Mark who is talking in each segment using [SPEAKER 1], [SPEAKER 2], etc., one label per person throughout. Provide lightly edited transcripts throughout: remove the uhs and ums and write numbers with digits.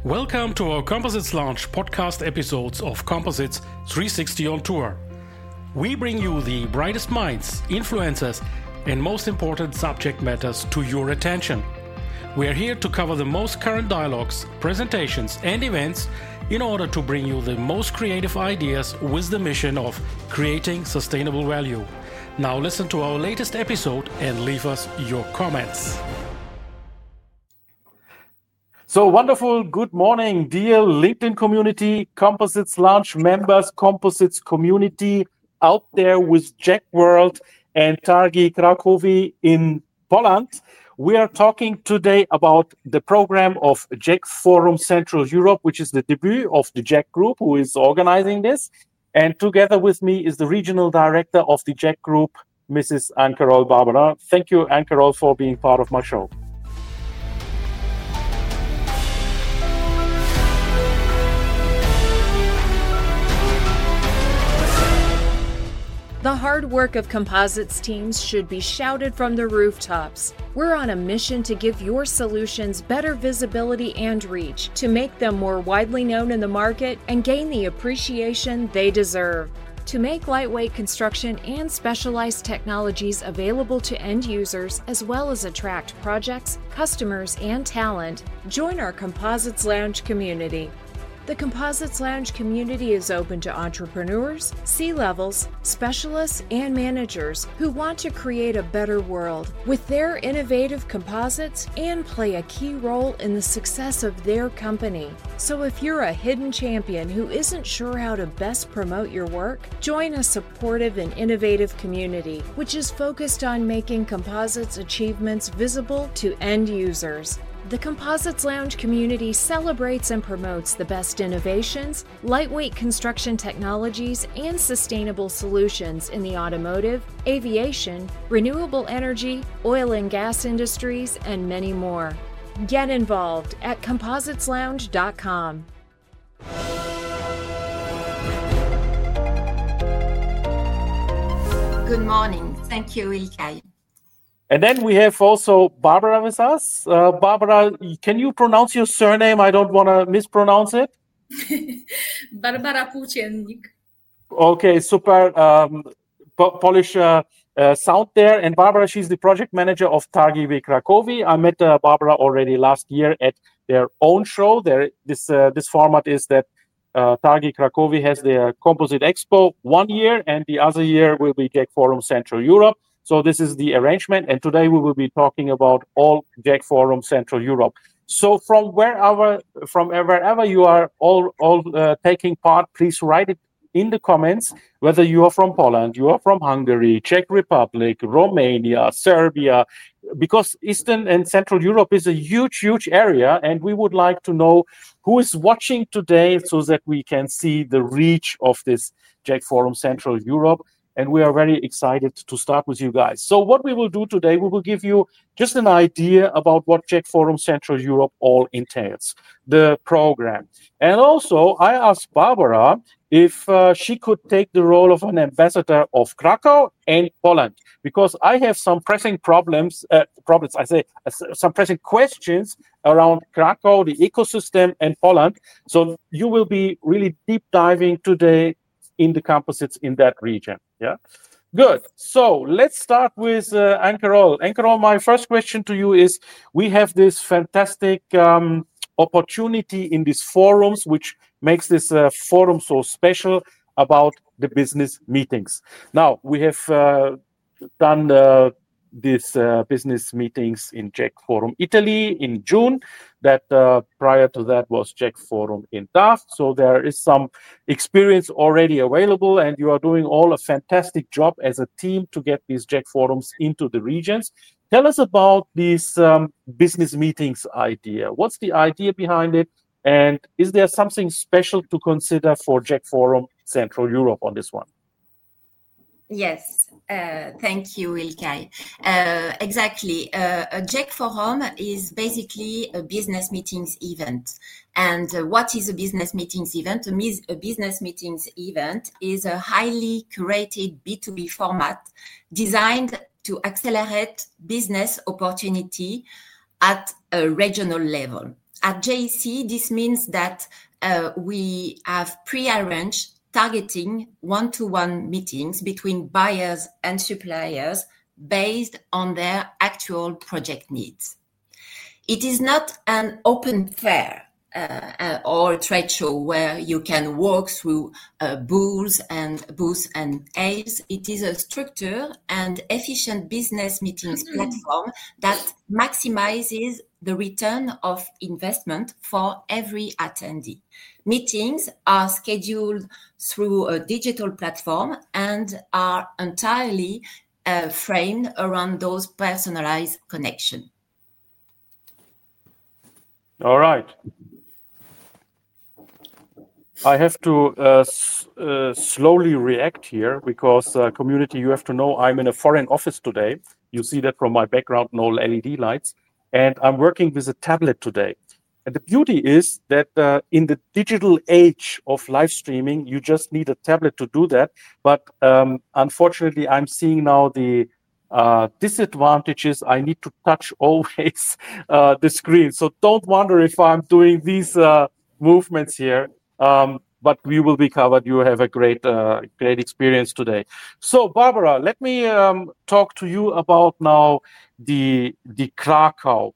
[SPEAKER 1] Welcome to our Composites Launch podcast episodes of Composites 360 on Tour. We bring you the brightest minds, influencers, and most important subject matters to your attention. We are here to cover the most current dialogues, presentations, and events in order to bring you the most creative ideas with the mission of creating sustainable value. Now listen to our latest episode and leave us your comments.
[SPEAKER 2] So wonderful. Good morning, dear LinkedIn community, Composites Launch members, Composites community out there with JEC World and Targi Cracovia in Poland. We are talking today about the program of JEC Forum Central Europe, which is the debut of the JEC Group, who is organizing this. And together with me is the regional director of the JEC Group, Mrs. Anne-Carole Barbara. Thank you, Anne-Carole, for being part of my show.
[SPEAKER 3] The hard work of Composites teams should be shouted from the rooftops. We're on a mission to give your solutions better visibility and reach, to make them more widely known in the market and gain the appreciation they deserve. To make lightweight construction and specialized technologies available to end users, as well as attract projects, customers, and talent, join our Composites Lounge community. The Composites Lounge community is open to entrepreneurs, C-levels, specialists, and managers who want to create a better world with their innovative composites and play a key role in the success of their company. So if you're a hidden champion who isn't sure how to best promote your work, join a supportive and innovative community, which is focused on making composites achievements visible to end users. The Composites Lounge community celebrates and promotes the best innovations, lightweight construction technologies, and sustainable solutions in the automotive, aviation, renewable energy, oil and gas industries, and many more. Get involved at compositeslounge.com.
[SPEAKER 4] Good morning. Thank you, Ilkay.
[SPEAKER 2] And then we have also Barbara with us. Barbara, can you pronounce your surname? I don't want to mispronounce it.
[SPEAKER 5] Barbara Płóciennik.
[SPEAKER 2] Okay, super Polish sound there. And Barbara, she's the project manager of Targi Cracovia. I met Barbara already last year at their own show. This format is that Targi Cracovia has their Composite Expo 1 year, and the other year will be JEC Forum Central Europe. So this is the arrangement, and today we will be talking about all JEC Forum Central Europe. So from wherever you are all taking part, please write it in the comments, whether you are from Poland, you are from Hungary, Czech Republic, Romania, Serbia, because Eastern and Central Europe is a huge area, and we would like to know who is watching today so that we can see the reach of this JEC Forum Central Europe. And we are very excited to start with you guys. So what we will do today, we will give you just an idea about what JEC Forum Central Europe all entails, the program. And also, I asked Barbara if she could take the role of an ambassador of Krakow and Poland, because I have some pressing some pressing questions around Krakow, the ecosystem, and Poland. So you will be really deep diving today in the composites in that region. Yeah, good. So let's start with Anne-Carole. Anne-Carole, my first question to you is: we have this fantastic opportunity in these forums, which makes this forum so special about the business meetings. Now we have done these business meetings in JEC Forum Italy in June. That prior to that was JEC Forum in DAF. So there is some experience already available, and you are doing all a fantastic job as a team to get these JEC Forums into the regions. Tell us about this business meetings idea. What's the idea behind it? And is there something special to consider for JEC Forum Central Europe on this one?
[SPEAKER 4] Yes, thank you, Ilkay. Exactly. A JEC Forum is basically a business meetings event. And what is a business meetings event? A business meetings event is a highly curated B2B format designed to accelerate business opportunity at a regional level. At JEC, this means that we have pre-arranged targeting one-to-one meetings between buyers and suppliers based on their actual project needs. It is not an open fair or a trade show where you can walk through booths and aisles. It is a structured and efficient business meetings platform that maximizes the return of investment for every attendee. Meetings are scheduled through a digital platform and are entirely framed around those personalized connections.
[SPEAKER 2] All right. I have to slowly react here because community, you have to know I'm in a foreign office today. You see that from my background, no LED lights. And I'm working with a tablet today. And the beauty is that in the digital age of live streaming, you just need a tablet to do that. But unfortunately, I'm seeing now the disadvantages. I need to touch always the screen. So don't wonder if I'm doing these movements here. But we will be covered. You have a great experience today. So Barbara, let me talk to you about now the Krakow.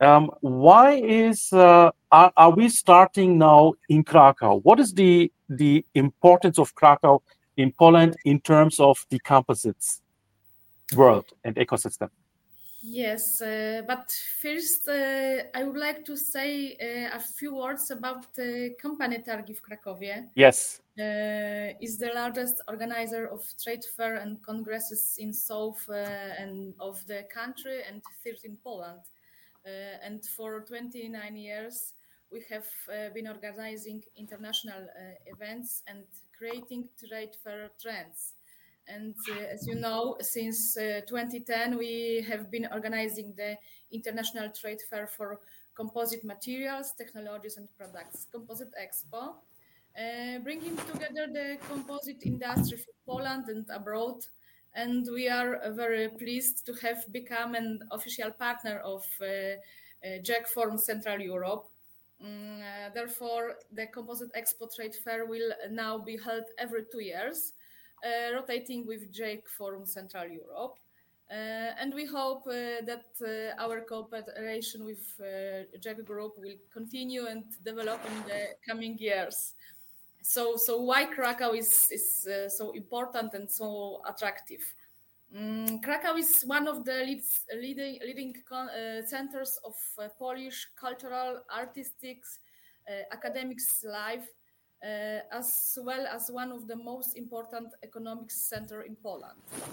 [SPEAKER 2] Why is are we starting now in Krakow? What is the importance of Krakow in Poland in terms of the composites world and ecosystem?
[SPEAKER 5] Yes, but first I would like to say a few words about the company Targi w Krakowie.
[SPEAKER 2] Yes.
[SPEAKER 5] Is the largest organizer of trade fair and congresses in south and of the country and third in Poland. And for 29 years, we have been organizing international events and creating trade fair trends. And as you know, since 2010, we have been organizing the International Trade Fair for Composite Materials, Technologies and Products, Composite Expo, bringing together the composite industry for Poland and abroad. And we are very pleased to have become an official partner of JEC Forum Central Europe. Therefore, the Composite Expo Trade Fair will now be held every 2 years. Rotating with JEC Forum Central Europe. And we hope that our cooperation with JEC Group will continue and develop in the coming years. So why Krakow is so important and so attractive? Krakow is one of the leading centers of Polish cultural, artistic, academics life, as well as one of the most important economic center in Poland.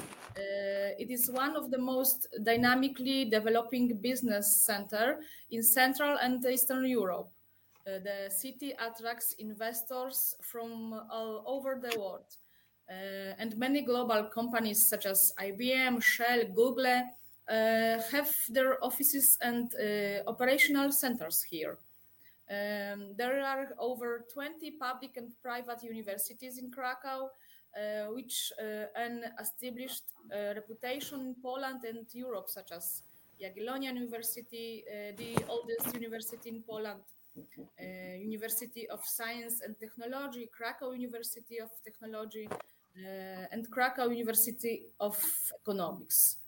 [SPEAKER 5] It is one of the most dynamically developing business center in Central and Eastern Europe. The city attracts investors from all over the world. And many global companies such as IBM, Shell, Google have their offices and operational centers here. There are over 20 public and private universities in Krakow, which an established reputation in Poland and Europe, such as Jagiellonian University, the oldest university in Poland, University of Science and Technology, Krakow University of Technology, and Krakow University of Economics.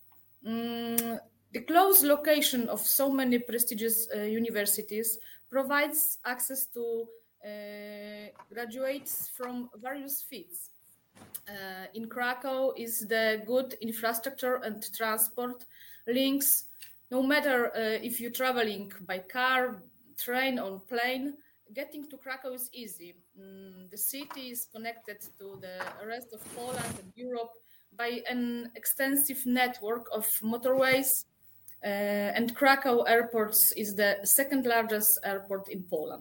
[SPEAKER 5] The close location of so many prestigious universities provides access to graduates from various fields. In Krakow is the good infrastructure and transport links. No matter if you're traveling by car, train or plane, getting to Krakow is easy. The city is connected to the rest of Poland and Europe by an extensive network of motorways, and Krakow Airport is the second largest airport in Poland.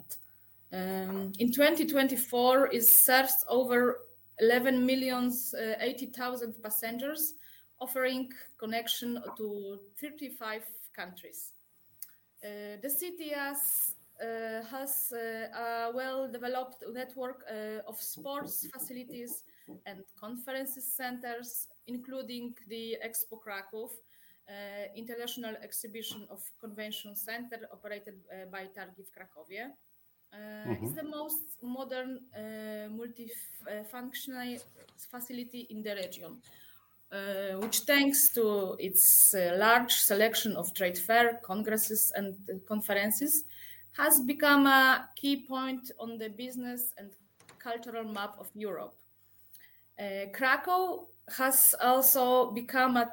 [SPEAKER 5] In 2024, it serves over 11,080,000 passengers, offering connection to 35 countries. The city has a well-developed network of sports facilities and conferences centers, including the Expo Kraków, international exhibition of convention center operated by Targi w Krakowie. It's the most modern multifunctional facility in the region, which thanks to its large selection of trade fair, congresses and conferences has become a key point on the business and cultural map of Europe. Krakow has also become a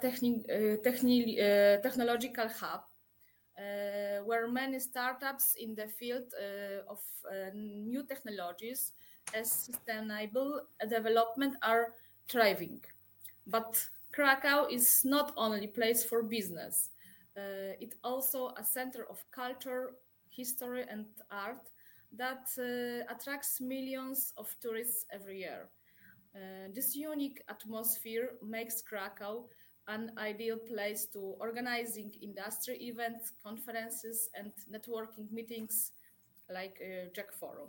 [SPEAKER 5] technological hub where many startups in the field of new technologies as sustainable development are thriving. But Krakow is not only a place for business, it's also a center of culture, history and art that attracts millions of tourists every year. This unique atmosphere makes Krakow an ideal place to organizing industry events, conferences, and networking meetings like JEC Forum.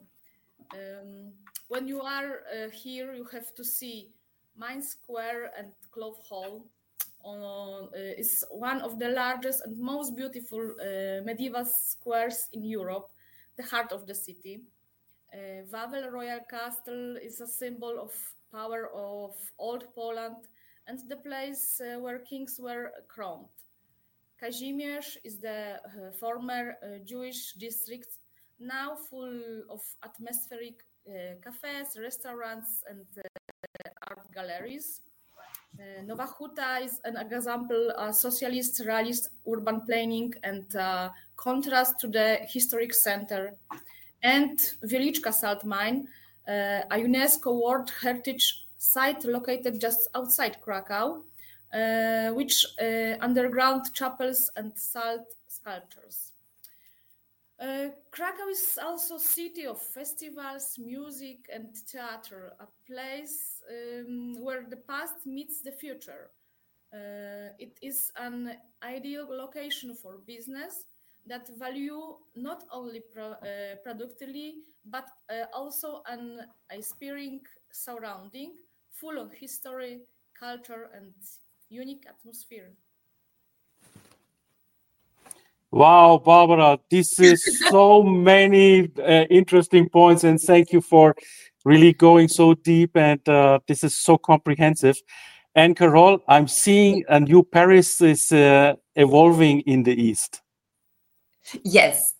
[SPEAKER 5] When you are here, you have to see Main Square and Clough Hall. Is one of the largest and most beautiful medieval squares in Europe, the heart of the city. Wawel Royal Castle is a symbol of power of old Poland and the place where kings were crowned. Kazimierz is the former Jewish district, now full of atmospheric cafes, restaurants, and art galleries. Nowa Huta is an example of socialist, realist urban planning and contrast to the historic center. And Wieliczka Salt Mine, a UNESCO World Heritage Site located just outside Krakow, which underground chapels and salt sculptures. Krakow is also a city of festivals, music and theater, a place where the past meets the future. It is an ideal location for business that value not only productively, but also an inspiring surrounding, full of history, culture, and unique atmosphere.
[SPEAKER 2] Wow, Barbara, this is so many interesting points, and thank you for really going so deep, and this is so comprehensive. And Carol, I'm seeing a new Paris is evolving in the East.
[SPEAKER 4] Yes.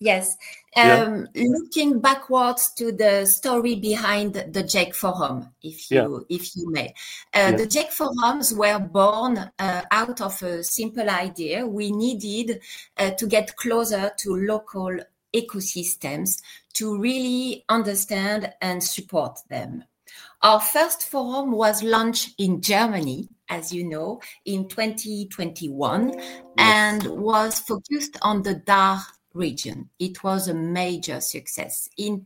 [SPEAKER 4] Looking backwards to the story behind the JEC Forum, if you may. The JEC Forums were born out of a simple idea. We needed to get closer to local ecosystems to really understand and support them. Our first forum was launched in Germany, as you know, in 2021, and was focused on the DACH region. It was a major success. In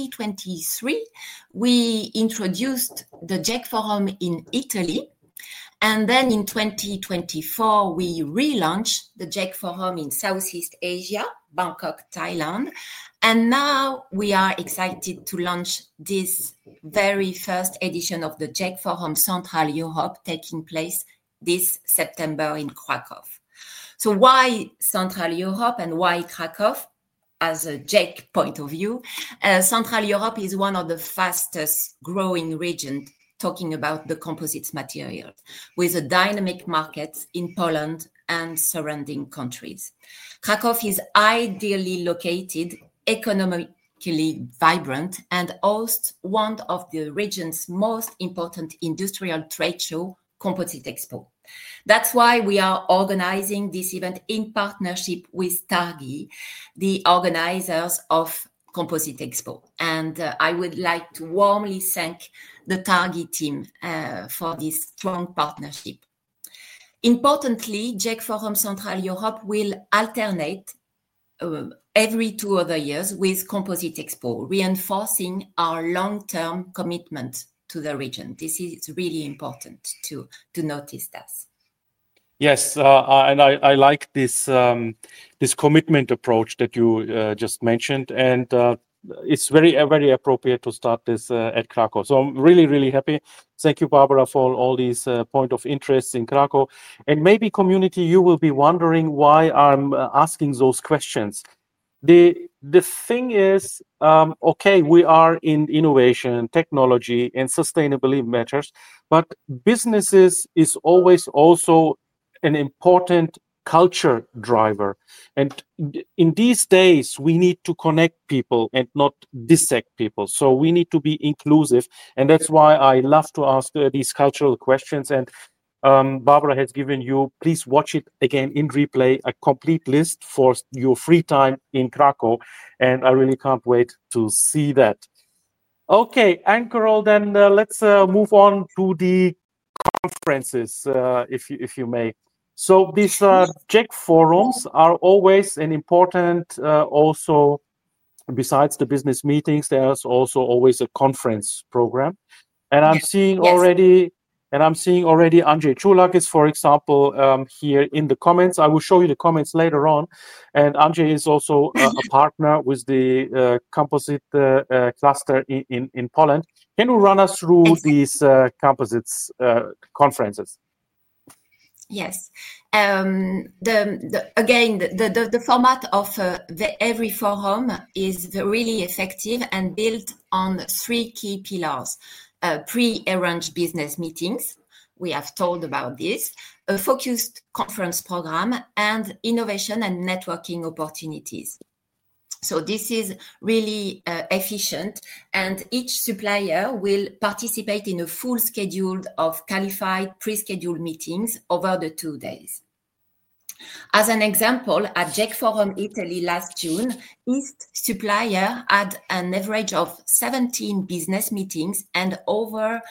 [SPEAKER 4] 2023, we introduced the JEC Forum in Italy. And then in 2024, we relaunched the JEC Forum in Southeast Asia, Bangkok, Thailand. And now we are excited to launch this very first edition of the JEC Forum Central Europe, taking place this September in Krakow. So why Central Europe and why Krakow? As a JEC point of view, Central Europe is one of the fastest growing regions talking about the composites materials, with a dynamic market in Poland and surrounding countries. Krakow is ideally located, economically vibrant, and hosts one of the region's most important industrial trade show, Composite Expo. That's why we are organizing this event in partnership with Targi, the organizers of Composite Expo. And I would like to warmly thank the Targi team for this strong partnership. Importantly, JEC Forum Central Europe will alternate every 2 other years with Composite Expo, reinforcing our long-term commitment to the region. This is really important to notice that.
[SPEAKER 2] Yes, and I like this this commitment approach that you just mentioned, and it's very appropriate to start this at Krakow. So I'm really happy. Thank you, Barbara, for all these point of interest in Krakow. And maybe community, you will be wondering why I'm asking those questions. The thing is, okay, we are in innovation, technology, and sustainability matters, but businesses is always also an important culture driver. And in these days, we need to connect people and not dissect people. So we need to be inclusive. And that's why I love to ask these cultural questions. And Barbara has given you, please watch it again in replay, a complete list for your free time in Krakow. And I really can't wait to see that. Okay, and Carol, then let's move on to the conferences, if you may. So these JEC forums are always an important, also besides the business meetings, there's also always a conference program. And I'm seeing already Andrzej Czulak, for example, here in the comments. I will show you the comments later on. And Andrzej is also a partner with the composite cluster in Poland. Can you run us through these composites conferences?
[SPEAKER 4] Yes. The format of every forum is really effective and built on 3 key pillars. Pre-arranged business meetings, we have told about this, a focused conference program, and innovation and networking opportunities. So this is really efficient, and each supplier will participate in a full schedule of qualified pre-scheduled meetings over the 2 days. As an example, at JEC Forum Italy last June, East supplier had an average of 17 business meetings and over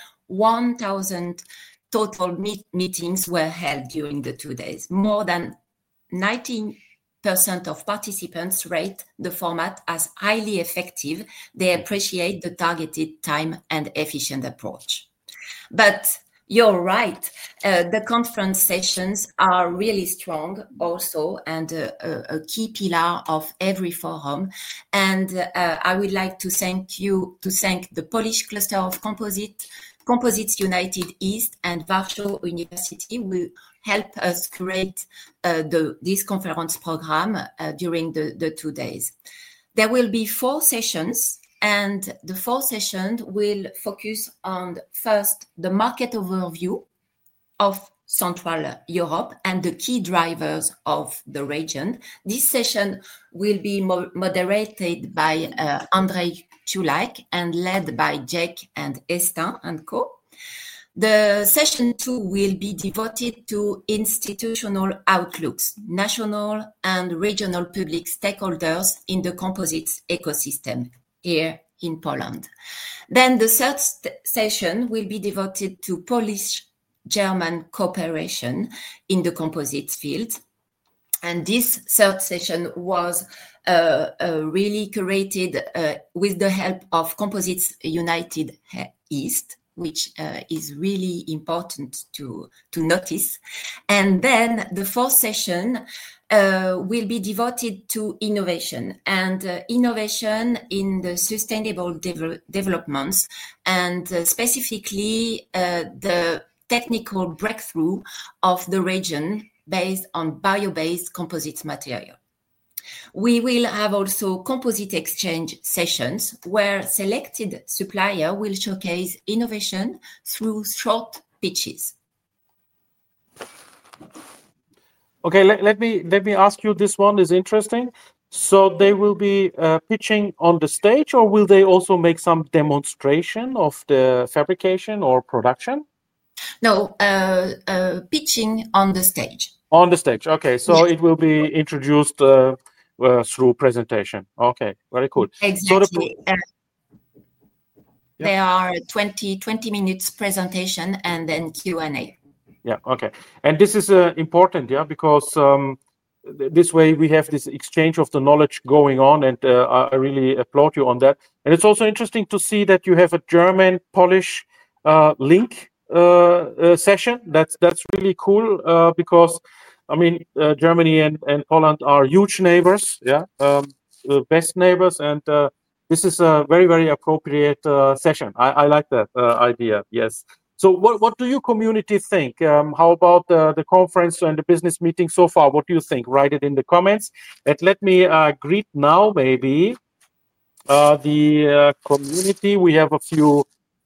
[SPEAKER 4] 1,000 total meetings were held during the 2 days. More than 19% of participants rate the format as highly effective. They appreciate the targeted time and efficient approach. But you're right, the conference sessions are really strong also, and a key pillar of every forum. And I would like to thank the Polish cluster of Composites United East and Warsaw University will help us create this conference program during the 2 days. There will be 4 sessions, and the 4 sessions will focus on first the market overview of Central Europe and the key drivers of the region. This session will be moderated by Andrzej Czulak and led by JEC and Estin and Co. The session 2 will be devoted to institutional outlooks, national and regional public stakeholders in the composites ecosystem here in Poland. Then the third session will be devoted to Polish-German cooperation in the composites field. And this third session was really curated with the help of Composites United East, which is really important to notice. And then the fourth session will be devoted to innovation and innovation in the sustainable developments, and specifically the technical breakthrough of the region based on bio-based composites material. We will have also composite exchange sessions where selected supplier will showcase innovation through short pitches.
[SPEAKER 2] Okay, let me ask you. This one is interesting. So they will be pitching on the stage, or will they also make some demonstration of the fabrication or production?
[SPEAKER 4] No, pitching on the stage.
[SPEAKER 2] On the stage. Okay, so
[SPEAKER 4] yes.
[SPEAKER 2] It will be introduced through presentation. Okay, very cool.
[SPEAKER 4] Exactly. So there are 20 minutes presentation and then Q&A.
[SPEAKER 2] Yeah, okay. And this is important, yeah, because this way we have this exchange of the knowledge going on, and I really applaud you on that. And it's also interesting to see that you have a German-Polish link session. That's really cool because, I mean, Germany and Poland are huge neighbors, yeah, best neighbors, and this is a very, very appropriate session. I like that idea. Yes. So what do you community think? How about the conference and the business meeting so far? What do you think? Write it in the comments. And let me greet now maybe the community. We have a few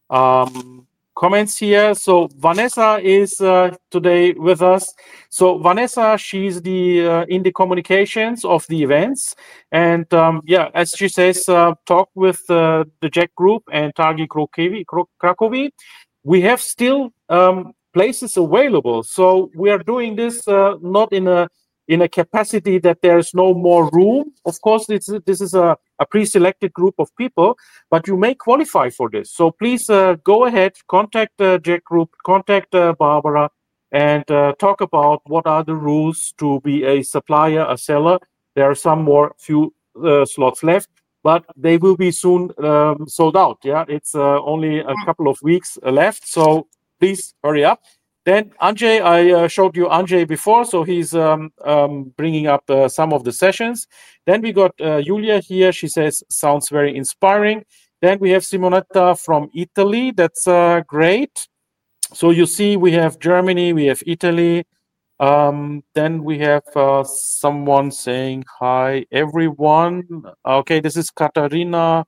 [SPEAKER 2] comments here. So Vanessa is today with us. So Vanessa, she's the in the communications of the events, and yeah, as she says, talk with the JEC Group and Targi Cracovia. We have still places available, so we are doing this not in a capacity that there's no more room. Of course, this is a pre-selected group of people, but you may qualify for this. So please go ahead, contact JEC Group, contact Barbara, and talk about what are the rules to be a supplier, a seller. There are some more few slots left, but they will be soon sold out. Yeah, it's only a couple of weeks left, so please hurry up. Then Andrzej, I showed you Andrzej before, so he's bringing up some of the sessions. Then we got Julia here. She says, sounds very inspiring. Then we have Simonetta from Italy. That's great. So you see, we have Germany, we have Italy. Then we have someone saying, hi, everyone. Okay, this is Katarina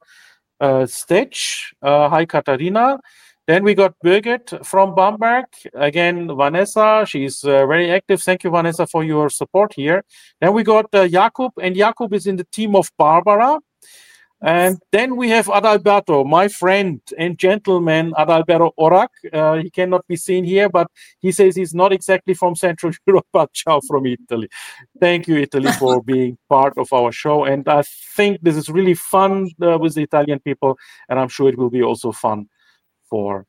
[SPEAKER 2] Stech. Hi, Katarina. Then we got Birgit from Bamberg. Again, Vanessa, she's very active. Thank you, Vanessa, for your support here. Then we got Jakub, and Jakub is in the team of Barbara. And then we have Adalberto, my friend and gentleman, Adalberto Orac. He cannot be seen here, but he says he's not exactly from Central Europe, but ciao from Italy. Thank you, Italy, for being part of our show. And I think this is really fun with the Italian people, and I'm sure it will be also fun for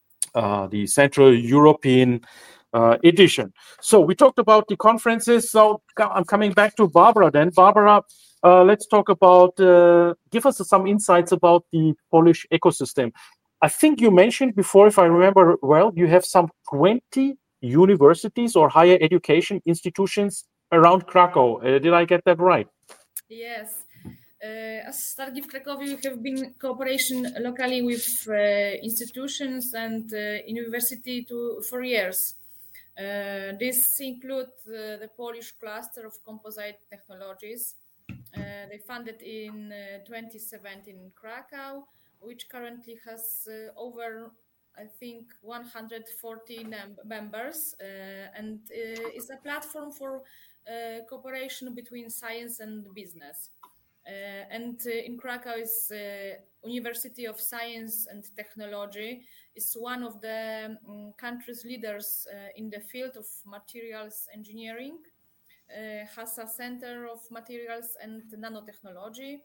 [SPEAKER 2] the Central European edition. So we talked about the conferences. So I'm coming back to Barbara then. Barbara, let's talk about, give us some insights about the Polish ecosystem. I think you mentioned before, if I remember well, you have some 20 universities or higher education institutions around Krakow. Did I get that right?
[SPEAKER 5] Yes. As Targi w Krakowie, we have been cooperation locally with institutions and university for years. This include the Polish cluster of composite technologies. They funded in 2017 in Krakow, which currently has over, I think, 140 members, and is a platform for cooperation between science and business. And in Krakow is University of Science and Technology, is one of the country's leaders in the field of materials engineering, has a center of materials and nanotechnology.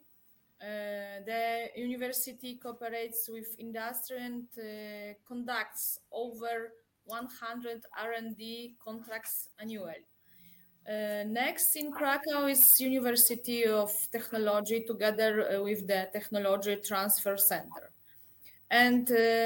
[SPEAKER 5] The university cooperates with industry and conducts over 100 R&D contracts annually. Next in Krakow is University of Technology together with the Technology Transfer Center. And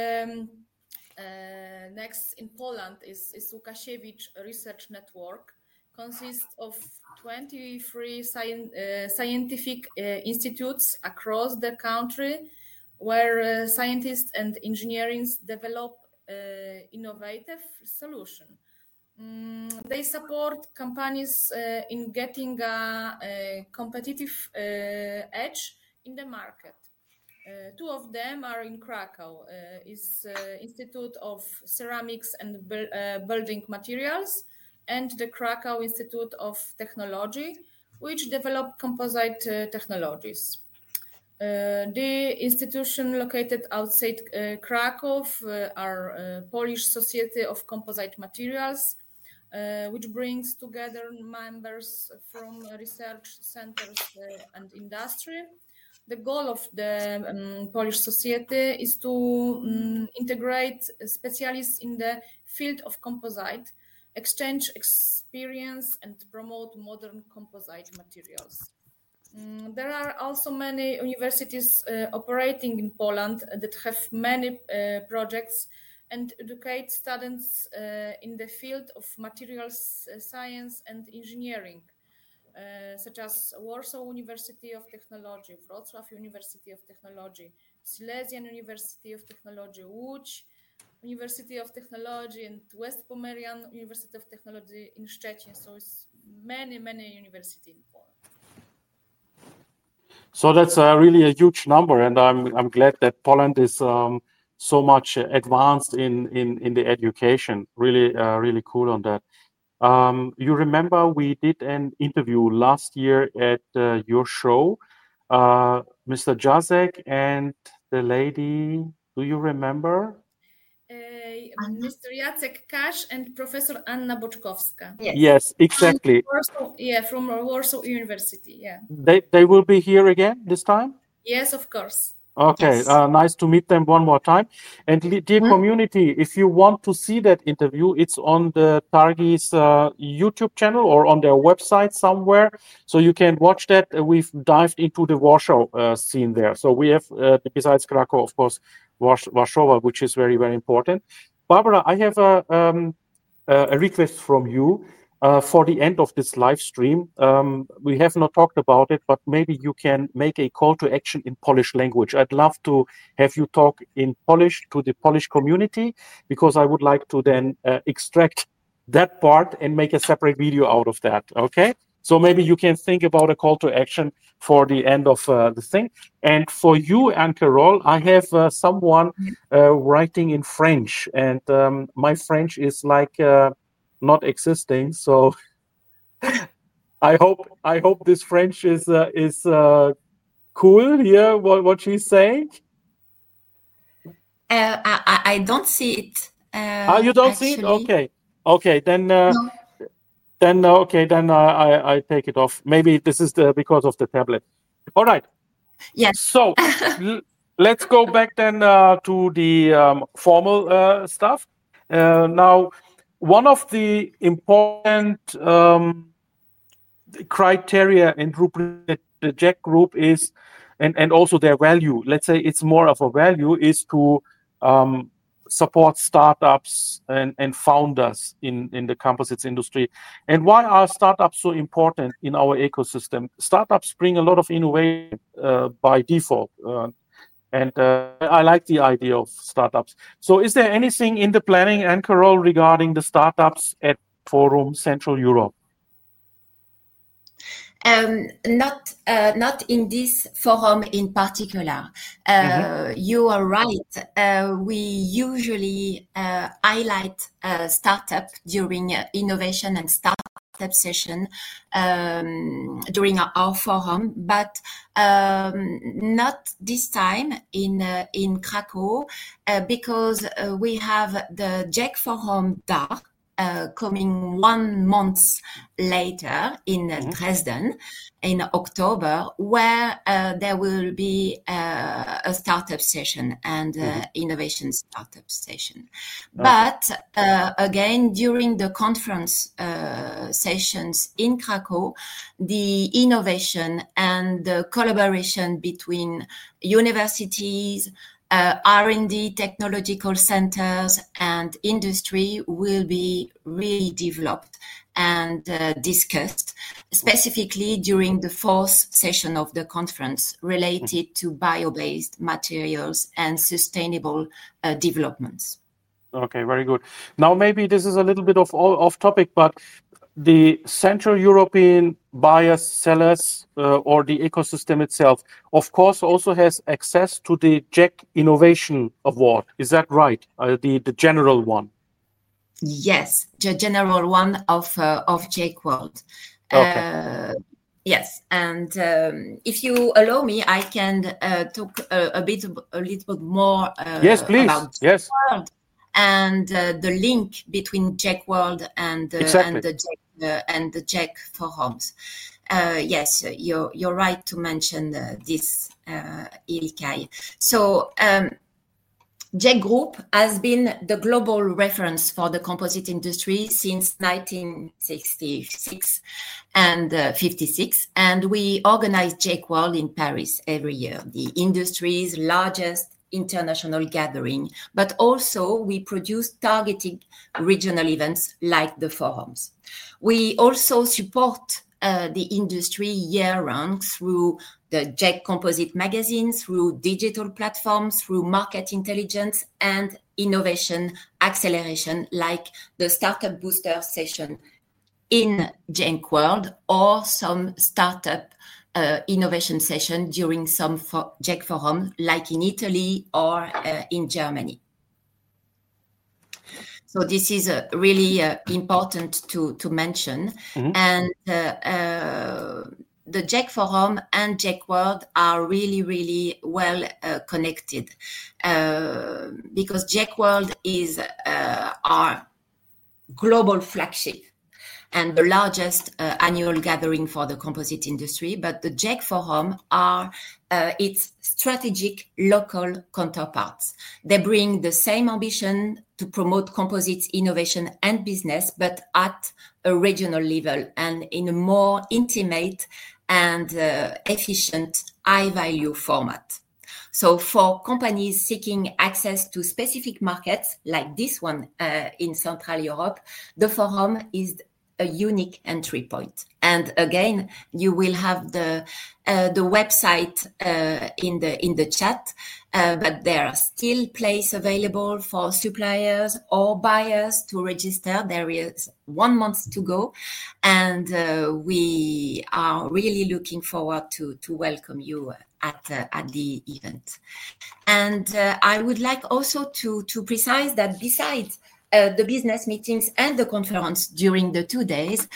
[SPEAKER 5] next in Poland is Łukasiewicz Research Network, consists of 23 scientific institutes across the country where scientists and engineers develop innovative solutions. They support companies in getting a competitive edge in the market. Two of them are in Krakow. Is Institute of Ceramics and Building Materials and the Krakow Institute of Technology, which develop composite technologies. The institution located outside Krakow are Polish Society of Composite Materials, which brings together members from research centers and industry. The goal of the Polish Society is to integrate specialists in the field of composite, exchange experience, and promote modern composite materials. There are also many universities operating in Poland that have many projects and educate students in the field of materials science and engineering. such as Warsaw University of Technology, Wrocław University of Technology, Silesian University of Technology, Łódź University of Technology, and West Pomerian University of Technology in Szczecin. So it's many universities in Poland.
[SPEAKER 2] So that's really a huge number, and I'm glad that Poland is so much advanced in the education. Really cool on that. You remember we did an interview last year at your show, Mr. Jacek and the lady. Do you remember?
[SPEAKER 5] Mr. Jacek Kasz and Professor Anna Boczkowska.
[SPEAKER 2] Yes, exactly.
[SPEAKER 5] From Warsaw University. Yeah.
[SPEAKER 2] They will be here again this time?
[SPEAKER 5] Yes, of course.
[SPEAKER 2] Okay,
[SPEAKER 4] Yes.
[SPEAKER 2] Nice to meet them one more time. And dear community, if you want to see that interview, it's on the Targi's YouTube channel or on their website somewhere. So you can watch that. We've dived into the Warsaw scene there. So we have, besides Krakow, of course, Warsaw, which is very important. Barbara, I have a request from you. For the end of this live stream, we have not talked about it, but maybe you can make a call to action in Polish language. I'd love to have you talk in Polish to the Polish community, because I would like to then extract that part and make a separate video out of that. Okay? So maybe you can think about a call to action for the end of the thing. And for you, Anne-Carol, I have someone writing in French, and my French is like not existing. So I hope this French is cool here. What she's saying?
[SPEAKER 4] I don't see it.
[SPEAKER 2] You don't see it? Okay. Then.
[SPEAKER 4] No.
[SPEAKER 2] Then I take it off. Maybe this is because of the tablet. All right.
[SPEAKER 4] Yes.
[SPEAKER 2] So let's go back then to the formal stuff. Now, one of the important criteria and rubric that the JEC group is, and also their value, let's say it's more of a value, is to support startups and founders in the composites industry. And why are startups so important in our ecosystem? Startups bring a lot of innovation by default. And I like the idea of startups. So is there anything in the planning, Anne-Carol, regarding the startups at Forum Central Europe?
[SPEAKER 4] Not in this forum in particular. You are right. We usually highlight startup during innovation and startup session during our forum, but not this time in Krakow, because we have the JEC Forum DAR coming 1 month later in Dresden in October, where there will be a startup session and innovation startup session. But again, during the conference sessions in Krakow, the innovation and the collaboration between universities, R&D technological centers and industry will be really developed and discussed, specifically during the 4th session of the conference related to bio-based materials and sustainable developments.
[SPEAKER 2] Okay, very good. Now, maybe this is a little bit off topic, but the Central European buyers, sellers, or the ecosystem itself, of course, also has access to the JEC Innovation Award. Is that right? The general one?
[SPEAKER 4] Yes, the general one of JEC World.
[SPEAKER 2] Okay.
[SPEAKER 4] Yes, and if you allow me, I can talk a little bit more.
[SPEAKER 2] Yes, please.
[SPEAKER 4] About
[SPEAKER 2] yes.
[SPEAKER 4] World and the link between JEC World and
[SPEAKER 2] exactly.
[SPEAKER 4] and the JEC forums. Yes, you're right to mention this, Ilkay. So JEC Group has been the global reference for the composite industry since 1966 and 56, and we organize JEC World in Paris every year, the industry's largest international gathering, but also we produce targeted regional events like the forums. We also support the industry year-round through the JEC Composite magazine, through digital platforms, through market intelligence and innovation acceleration, like the Startup Booster session in JEC World, or some startup innovation session during some JEC forum, like in Italy or in Germany. So this is really important to mention. Mm-hmm. And the JEC Forum and JEC World are really, really well connected because JEC World is our global flagship and the largest annual gathering for the composite industry. But the JEC Forum are its strategic local counterparts. They bring the same ambition to promote composites innovation and business, but at a regional level and in a more intimate and efficient high-value format. So for companies seeking access to specific markets like this one in Central Europe, the forum is a unique entry point. And again, you will have the website in the chat, but there are still places available for suppliers or buyers to register. There is 1 month to go, and we are really looking forward to welcome you at the event. And I would like also to precise that besides the business meetings and the conference during the 2 days,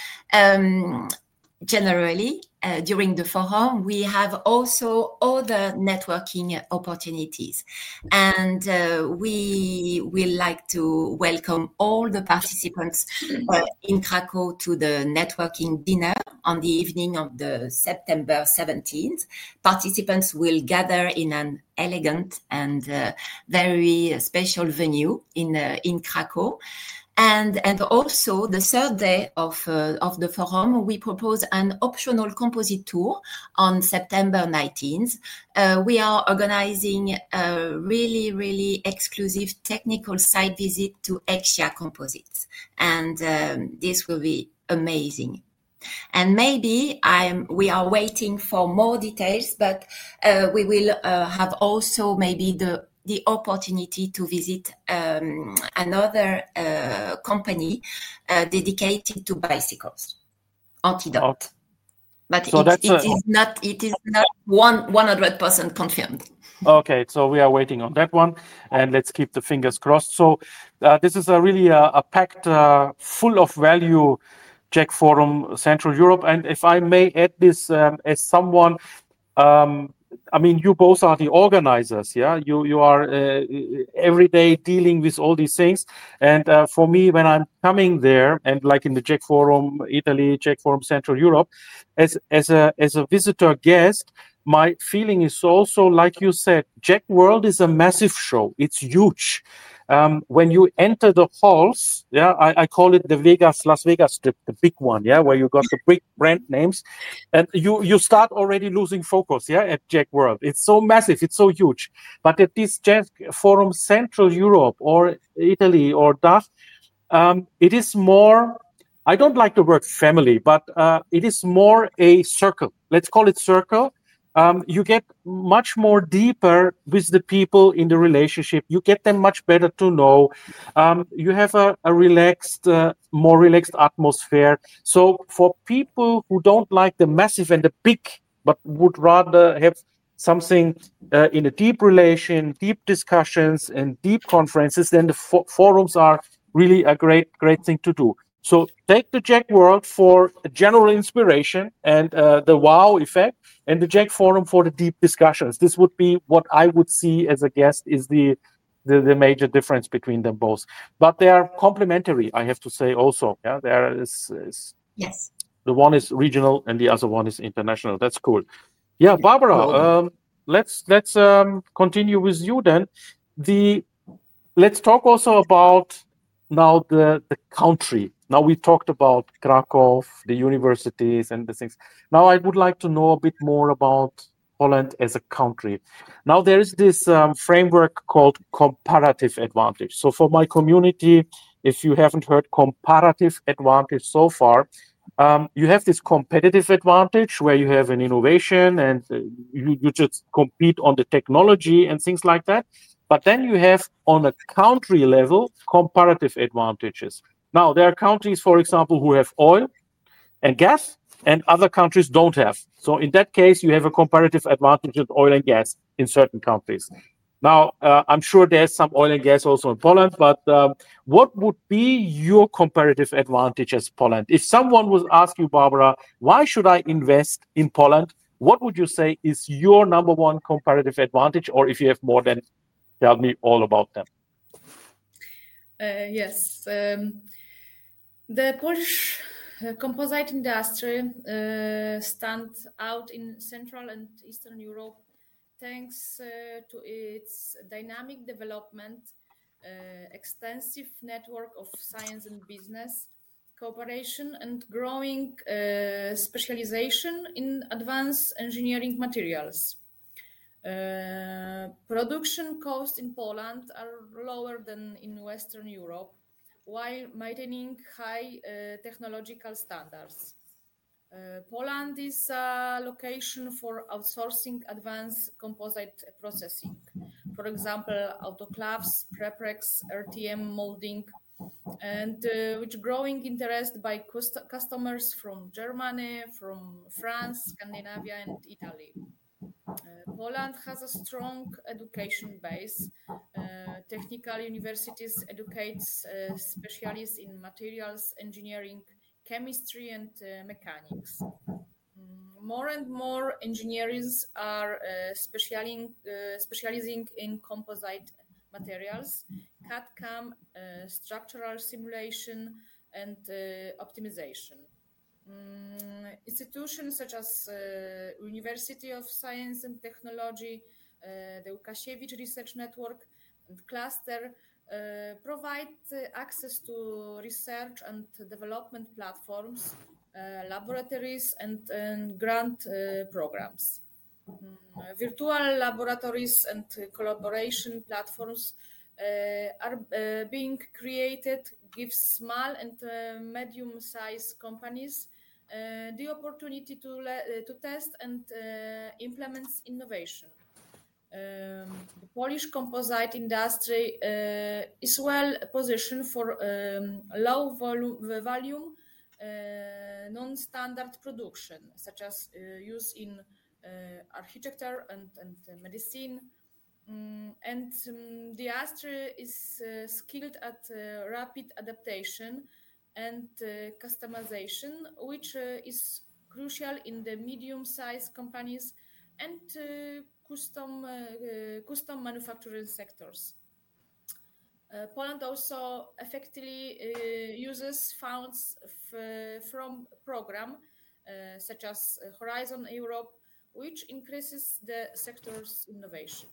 [SPEAKER 4] generally during the forum, we have also other networking opportunities. And we will like to welcome all the participants in Krakow to the networking dinner on the evening of the September 17th. Participants will gather in an elegant and very special venue in Krakow. And also the third day of the forum, we propose an optional composite tour on September 19th. We are organizing a really, really exclusive technical site visit to Exia Composites. And this will be amazing. And maybe we are waiting for more details, but we will have also maybe the opportunity to visit another company dedicated to bicycles, Antidote. But so it is not 100% confirmed.
[SPEAKER 2] Okay, so we are waiting on that one, and let's keep the fingers crossed. So this is really a packed, full of value JEC Forum Central Europe. And if I may add this as someone, I mean, you both are the organizers, yeah? You are every day dealing with all these things. And for me, when I'm coming there, and like in the JEC Forum Italy, JEC Forum Central Europe, as a visitor guest, my feeling is also, like you said, JEC World is a massive show. It's huge. When you enter the halls, yeah, I call it the Las Vegas strip, the big one, yeah, where you got the big brand names, and you start already losing focus, yeah, at JEC World. It's so massive, it's so huge. But at this JEC Forum Central Europe or Italy or DACH, it is more, I don't like the word family, but it is more a circle. Let's call it circle. You get much more deeper with the people in the relationship. You get them much better to know. You have a relaxed, more relaxed atmosphere. So for people who don't like the massive and the big, but would rather have something in a deep relation, deep discussions and deep conferences, then the forums are really a great thing to do. So take the JEC World for general inspiration and the wow effect, and the JEC Forum for the deep discussions. This would be what I would see as a guest is the major difference between them both. But they are complementary, I have to say also. Yeah, there is
[SPEAKER 4] yes.
[SPEAKER 2] The one is regional and the other one is international. That's cool. Yeah, Barbara, let's continue with you then. Let's talk also about now the country. Now we talked about Krakow, the universities and the things. Now I would like to know a bit more about Holland as a country. Now there is this framework called comparative advantage. So for my community, if you haven't heard comparative advantage so far, you have this competitive advantage where you have an innovation and you just compete on the technology and things like that. But then you have on a country level comparative advantages. Now, there are countries, for example, who have oil and gas, and other countries don't have. So in that case, you have a comparative advantage of oil and gas in certain countries. Now, I'm sure there's some oil and gas also in Poland, but what would be your comparative advantage as Poland? If someone would ask you, Barbara, why should I invest in Poland? What would you say is your number one comparative advantage? Or if you have more, then tell me all about them.
[SPEAKER 5] Yes. The Polish composite industry stands out in Central and Eastern Europe thanks to its dynamic development, extensive network of science and business cooperation, and growing specialization in advanced engineering materials. Production costs in Poland are lower than in Western Europe, while maintaining high technological standards. Poland is a location for outsourcing advanced composite processing. For example, autoclaves, prepregs, RTM molding, and which growing interest by customers from Germany, from France, Scandinavia, and Italy. Poland has a strong education base. Technical universities educate specialists in materials engineering, chemistry, and mechanics. More and more engineers are specializing in composite materials, CAD/CAM, structural simulation, and optimization. Institutions such as University of Science and Technology, the Łukasiewicz Research Network, and Cluster provide access to research and development platforms, laboratories, and grant programs. Virtual laboratories and collaboration platforms are being created, give small and medium-sized companies the opportunity to test and implement innovation. The Polish composite industry is well positioned for low volume non-standard production, such as use in architecture and medicine. And the industry is skilled at rapid adaptation and customization, which is crucial in the medium-sized companies and custom manufacturing sectors. Poland also effectively uses funds from program such as Horizon Europe, which increases the sector's innovation.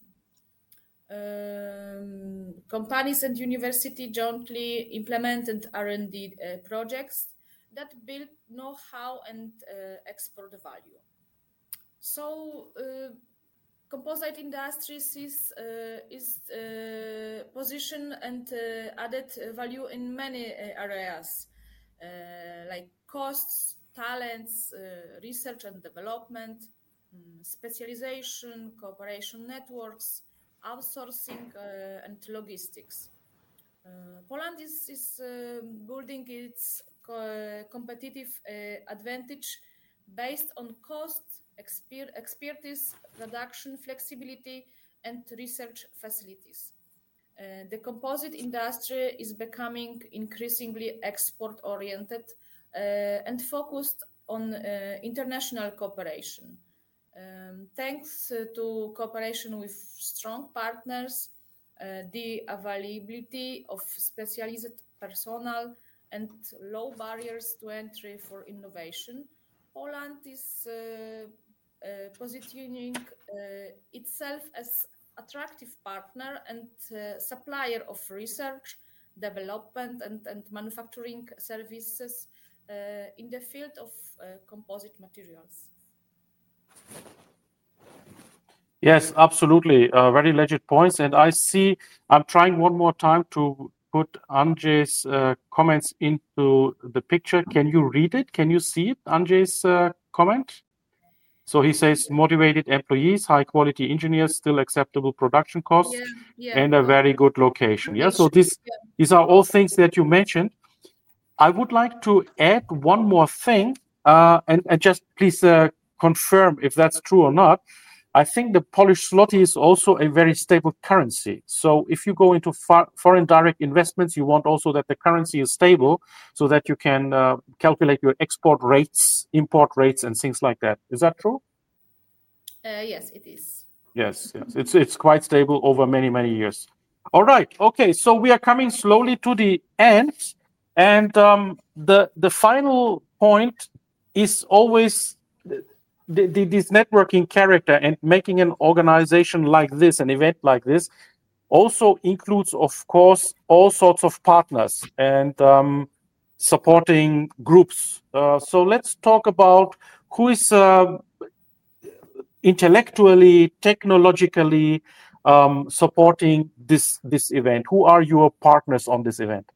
[SPEAKER 5] Companies and university jointly implemented R&D projects that build know-how and export value. So, composite industries is position and added value in many areas, like costs, talents, research and development, specialization, cooperation networks, outsourcing, and logistics. Poland is building its competitive advantage based on cost, expertise, production flexibility, and research facilities. The composite industry is becoming increasingly export-oriented and focused on international cooperation. Thanks to cooperation with strong partners, the availability of specialized personnel, and low barriers to entry for innovation, Poland is positioning itself as attractive partner and supplier of research, development, and manufacturing services in the field of composite materials.
[SPEAKER 2] Yes, absolutely. Very legit points. And I'm trying one more time to put Andrzej's comments into the picture. Can you read it? Can you see it, Andrzej's comment? So he says motivated employees, high quality engineers, still acceptable production costs, and a very good location. Yeah. So these are all things that you mentioned. I would like to add one more thing, and just please confirm if that's true or not. I think the Polish zloty is also a very stable currency. So if you go into foreign direct investments, you want also that the currency is stable so that you can calculate your export rates, import rates, and things like that. Is that true?
[SPEAKER 5] Yes, it is.
[SPEAKER 2] Yes. It's quite stable over many, many years. All right. Okay. So we are coming slowly to the end. And the final point is always this networking character, and making an organization like this, an event like this, also includes, of course, all sorts of partners and supporting groups. So let's talk about who is intellectually, technologically supporting this event. Who are your partners on this event?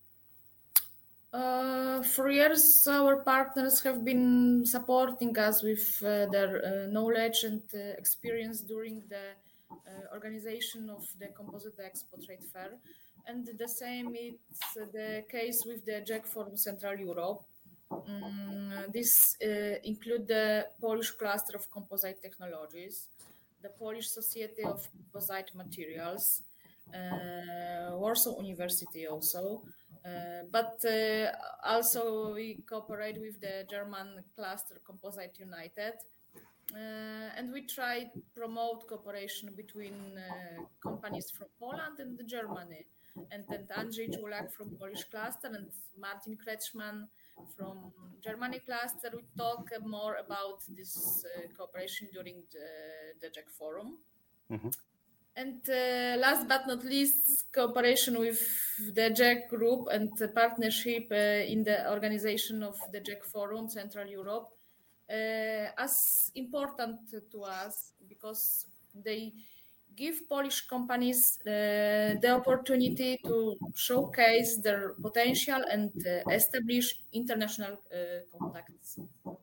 [SPEAKER 5] For years, our partners have been supporting us with their knowledge and experience during the organization of the Composite Expo Trade Fair. And the same is the case with the JEC Forum Central Europe. This include the Polish cluster of composite technologies, the Polish Society of Composite Materials, Warsaw University also. But also we cooperate with the German cluster Composite United, and we try to promote cooperation between companies from Poland and Germany. And then Andrzej Czulak from Polish cluster and Martin Kretschmann from Germany cluster. We talk more about this cooperation during the JEC Forum. Mm-hmm. And last but not least, cooperation with the JEC Group and the partnership in the organization of the JEC Forum Central Europe as important to us because they give Polish companies the opportunity to showcase their potential and establish international contacts.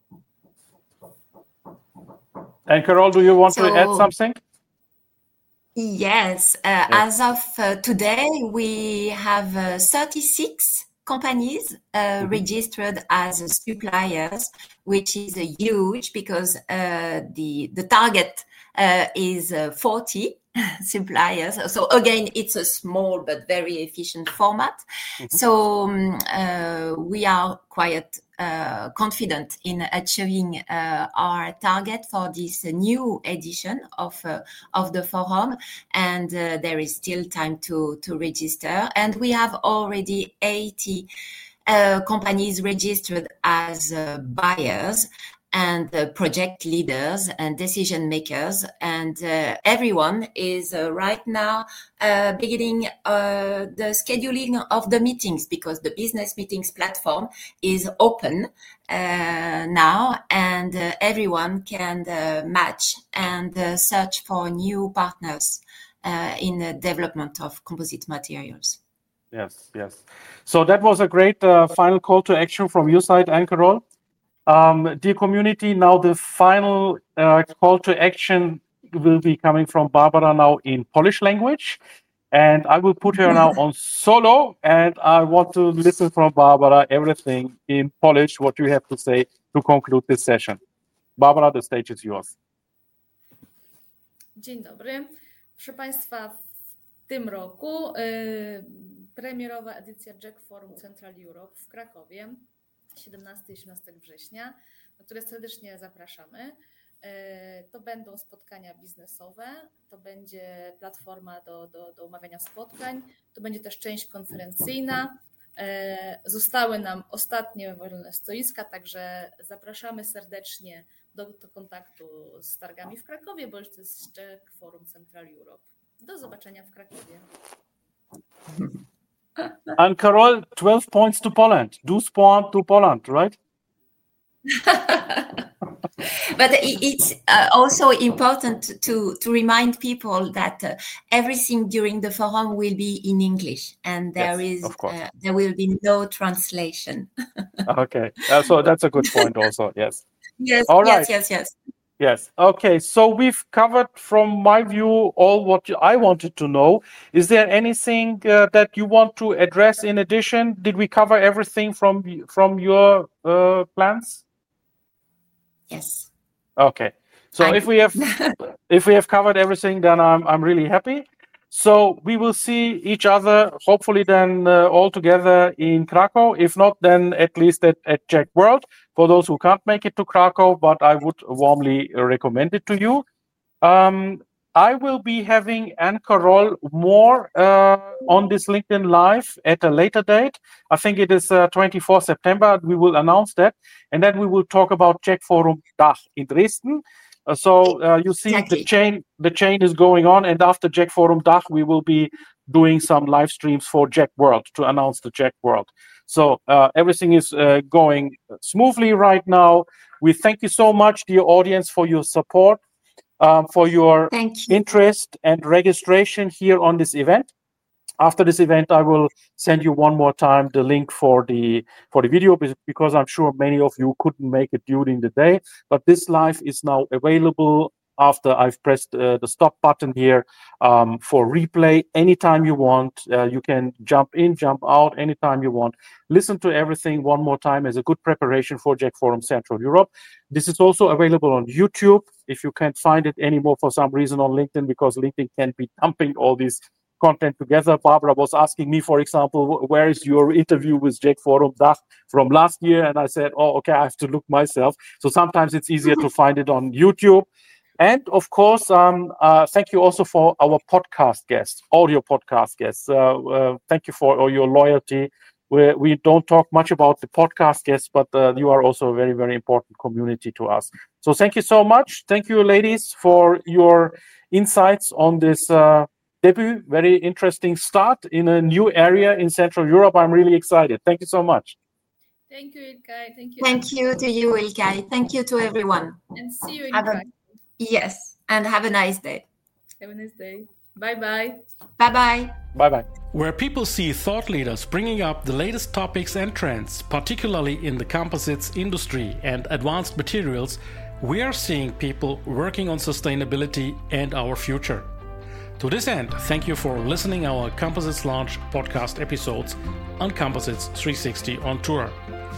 [SPEAKER 2] And Carol, do you want to add something?
[SPEAKER 4] Yes, as of today, we have 36 companies registered as suppliers, which is huge because the target is 40 suppliers. So again, it's a small but very efficient format. Mm-hmm. So we are quite confident in achieving our target for this new edition of the forum, and there is still time to register. And we have already 80 companies registered as buyers and project leaders and decision makers, and everyone is right now beginning the scheduling of the meetings because the business meetings platform is open now, and everyone can match and search for new partners in the development of composite materials.
[SPEAKER 2] Yes. So that was a great final call to action from your side, Anne-Carol. Dear community, now the final call to action will be coming from Barbara now in Polish language, and I will put her now on solo, and I want to listen from Barbara everything in Polish, what you have to say to conclude this session. Barbara, the stage is yours.
[SPEAKER 5] Dzień dobry. Proszę Państwa, w tym roku premierowa edycja JEC Forum Central Europe w Krakowie. 17 i 18 września, na które serdecznie zapraszamy. To będą spotkania biznesowe, to będzie platforma do umawiania spotkań, to będzie też część konferencyjna. Zostały nam ostatnie wolne stoiska, także zapraszamy serdecznie do kontaktu z targami w Krakowie, bo to jest JEC Forum Central Europe. Do zobaczenia w Krakowie.
[SPEAKER 2] And Carol, 12 points to Poland. 12 points to Poland, right?
[SPEAKER 4] But it's also important to remind people that everything during the forum will be in English, and there will be no translation.
[SPEAKER 2] Okay, so that's a good point also. Yes.
[SPEAKER 4] Yes.
[SPEAKER 2] All right.
[SPEAKER 4] Yes.
[SPEAKER 2] Yes. Okay. So we've covered, from my view, all what I wanted to know. Is there anything that you want to address in addition? Did we cover everything from your plans?
[SPEAKER 4] Yes.
[SPEAKER 2] Okay. So if we have covered everything, then I'm really happy. So we will see each other hopefully then all together in Krakow. If not, then at least at JEC World, for those who can't make it to Krakow, but I would warmly recommend it to you. I will be having Anne Carroll more on this LinkedIn Live at a later date. I think it is 24 September. We will announce that. And then we will talk about JEC Forum Dach in Dresden. So you see exactly. the chain is going on, and after JEC Forum Dach, we will be doing some live streams for JEC World to announce the JEC World. So everything is going smoothly right now. We thank you so much, dear audience, for your support, for your interest and registration here on this event. After this event, I will send you one more time the link for the video, because I'm sure many of you couldn't make it during the day. But this live is now available after I've pressed the stop button here for replay anytime you want. You can jump in, jump out anytime you want. Listen to everything one more time as a good preparation for JEC Forum Central Europe. This is also available on YouTube if you can't find it anymore for some reason on LinkedIn, because LinkedIn can't be dumping all these content together. Barbara was asking me, for example, where is your interview with JEC Forum Dach from last year? And I said, oh, okay, I have to look myself. So sometimes it's easier to find it on YouTube. And of course, thank you also for our podcast guests, audio podcast guests. Thank you for all your loyalty. We don't talk much about the podcast guests, but you are also a very, very important community to us. So thank you so much. Thank you, ladies, for your insights on this debut. Very interesting start in a new area in Central Europe. I'm really excited. Thank you so much.
[SPEAKER 5] Thank you, Ilkay. Thank you.
[SPEAKER 4] Thank you to you, Ilkay. Thank you to everyone.
[SPEAKER 5] And see you in Krakow.
[SPEAKER 4] Yes, and have a nice day.
[SPEAKER 5] Have a nice day. Bye-bye.
[SPEAKER 4] Bye-bye.
[SPEAKER 2] Bye-bye.
[SPEAKER 1] Where people see thought leaders bringing up the latest topics and trends, particularly in the composites industry and advanced materials, we are seeing people working on sustainability and our future. To this end, thank you for listening our Composites Launch podcast episodes on Composites 360 on Tour.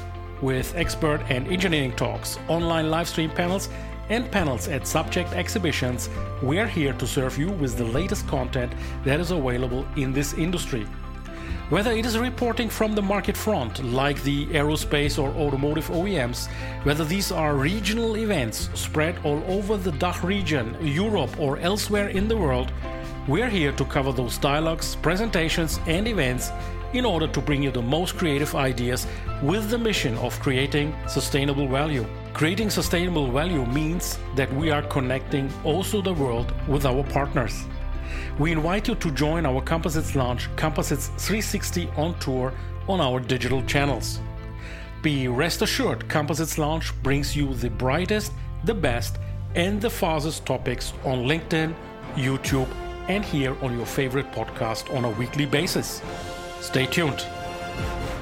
[SPEAKER 1] With expert and engineering talks, online live stream panels, and panels at subject exhibitions, we are here to serve you with the latest content that is available in this industry. Whether it is reporting from the market front, like the aerospace or automotive OEMs, whether these are regional events spread all over the DACH region, Europe, or elsewhere in the world, we are here to cover those dialogues, presentations, and events in order to bring you the most creative ideas with the mission of creating sustainable value. Creating sustainable value means that we are connecting also the world with our partners. We invite you to join our Composites Launch Composites 360 on Tour on our digital channels. Be rest assured, Composites Launch brings you the brightest, the best, and the fastest topics on LinkedIn, YouTube, and here on your favorite podcast on a weekly basis. Stay tuned.